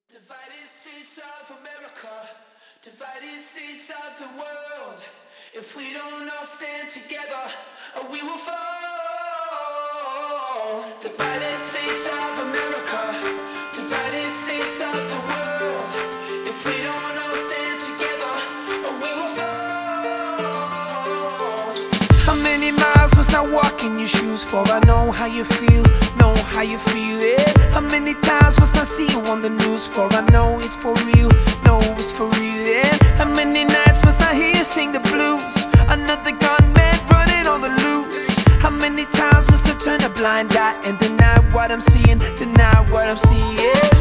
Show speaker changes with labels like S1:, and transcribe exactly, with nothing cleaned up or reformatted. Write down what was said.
S1: Divided states of America, divided states of the world. If we don't all stand together, we will fall. Divided states of America, divided states of the world. If we don't all stand together, we will fall. How many miles must I walk in your shoes for? I know how you feel, know how you feel, yeah. How many times must I see you on the news for? I know it's for real, know it's for real, yeah. How many nights must I hear you sing the blues? Another gunman running on the loose. How many times must I turn a blind eye and deny what I'm seeing, deny what I'm seeing, yeah.